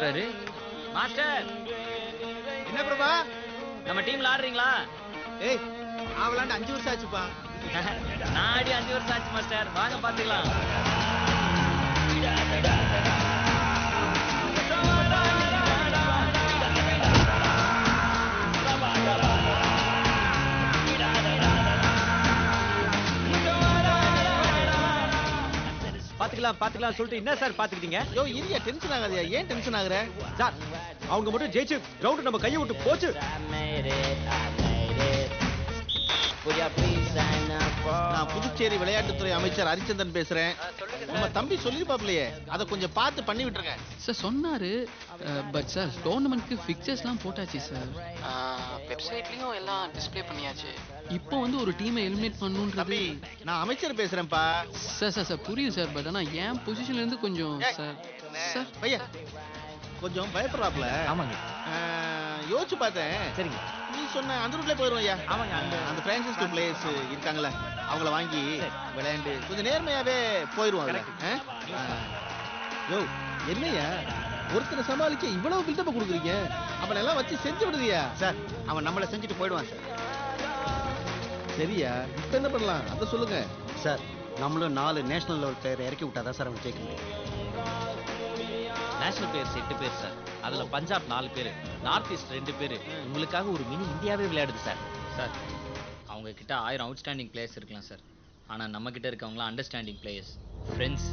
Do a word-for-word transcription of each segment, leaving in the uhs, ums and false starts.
பாக்குறாரு. மாஸ்டர் என்ன பிரபா, நம்ம டீம்ல ஆடுறீங்களா? ஏய் ஆவலாண்டு அஞ்சு வருஷம் ஆச்சுப்பா. நான் ஆடி அஞ்சு வருஷம் ஆச்சு மாஸ்டர். வாங்க பாத்துக்கலாம். பாத்துக்கலாம் பாத்துக்கலாம் சொல்லிட்டு என்ன சார் பாத்துக்கிட்டீங்க? யோ இரியா, டென்ஷன் ஆகாதயா. ஏன் டென்ஷன் ஆகுற சார்? அவங்க மட்டும் ஜெயிச்சு கிரவுண்ட் நம்ம கையை விட்டு போச்சு. நான் புதுச்சேரி விளையாட்டுத்துறை அமைச்சர் ஹரிச்சந்திரன் பேசுறேன். நம்ம தம்பி சொல்லிருப்பாப்லையே, அதை கொஞ்சம் பார்த்து பண்ணி விட்டுருங்க சார். சொன்னாரு, பட் சார் டோர்னமெண்ட்க்கு ஃபிக்சர்ஸ்லாம் போட்டாச்சு சார். வெப்சைட்லயும் எல்லாம் டிஸ்ப்ளே பண்ணியாச்சு. இப்போ வந்து ஒரு டீமை எலிமினேட் பண்ணணும்ன்றது. நான் அமைச்சர் பேசுறேன்ப்பா. சார் சார் சார் புரியுது சார். பட் ஆனா என் பொசிஷன்ல இருந்து கொஞ்சம் சார் சார் பையா கொஞ்சம் பயப்படுறாப்ல. ஆமாங்க. யோசிச்சு பார்த்தேன். சரிங்க. நீ சொன்ன அந்த ரூட்ல போயிடுவோம் ஐயா. ஆமாங்க. அந்த அந்த பிரான்சிஸ்கோ பிளேயர்ஸ் இருக்காங்கல்ல, அவங்கள வாங்கி விளையாண்டு கொஞ்சம் நேர்மையாவே போயிடுவோம். யோ என்னையா ஒருத்தரை சமாளிக்க இவ்வளவு பில்டப்ப கொடுக்குறீங்க? அவனை எல்லாம் வச்சு செஞ்சு விடுதியா சார்? அவன் நம்மளை செஞ்சுட்டு போயிடுவான் சார். சரியா, இப்ப என்ன பண்ணலாம் அதை சொல்லுங்க சார். நம்மளும் நாலு நேஷனல் லெவல் பிளேயர் இறக்கி விட்டாதான் சார் அவன் ஜெயிக்க முடியும். நேஷனல் பிளேயர்ஸ் எட்டு பேர் சார். அதுல பஞ்சாப் நாலு பேர், நார்த் ஈஸ்ட் ரெண்டு பேர். உங்களுக்காக ஒரு மினி இந்தியாவே விளையாடுது சார். சார் அவங்க கிட்ட ஆயிரம் அவுட்ஸ்டாண்டிங் பிளேயர்ஸ் இருக்கலாம் சார். ஆனா நம்ம கிட்ட இருக்கவங்களாம் அண்டர்ஸ்டாண்டிங் பிளேயர்ஸ், ஃப்ரெண்ட்ஸ்.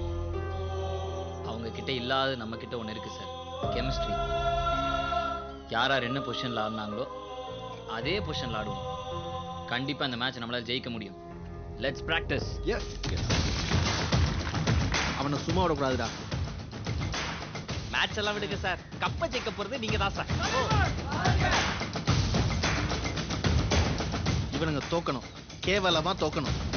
அவங்க கிட்ட இல்லாத நம்ம கிட்ட ஒன்று இருக்கு சார், கெமிஸ்ட்ரி. யார் யார் என்ன பொசிஷன்ல ஆடினாங்களோ அதே பொசிஷன்ல ஆடுவோம். கண்டிப்பா இந்த மேட்ச் நம்மளால ஜெயிக்க முடியும். Let's practice. எஸ் அவனை சும்மா விடக்கூடாதுடா. மேட்ச் எல்லாம் விடுங்க சார். கப்ப ஜெயிக்க போறது நீங்க தான் சார். இவனுங்க தோக்கணும், கேவலமா தோக்கணும்.